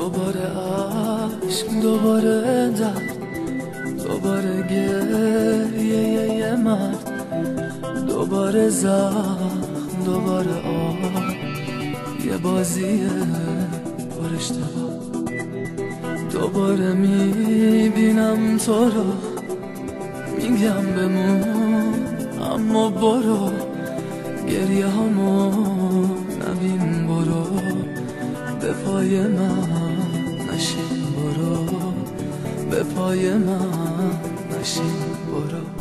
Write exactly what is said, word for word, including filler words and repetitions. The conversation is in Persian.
دوباره عشق، دوباره درد، دوباره گریه یه مرد، دوباره زخم، دوباره آه، یه بازی پر اشتباه. دوباره میبینم تو رو، میگم بمون اما برو، گریه همو نبین، برو به پای من نشین، برو به پای من نشین، برو.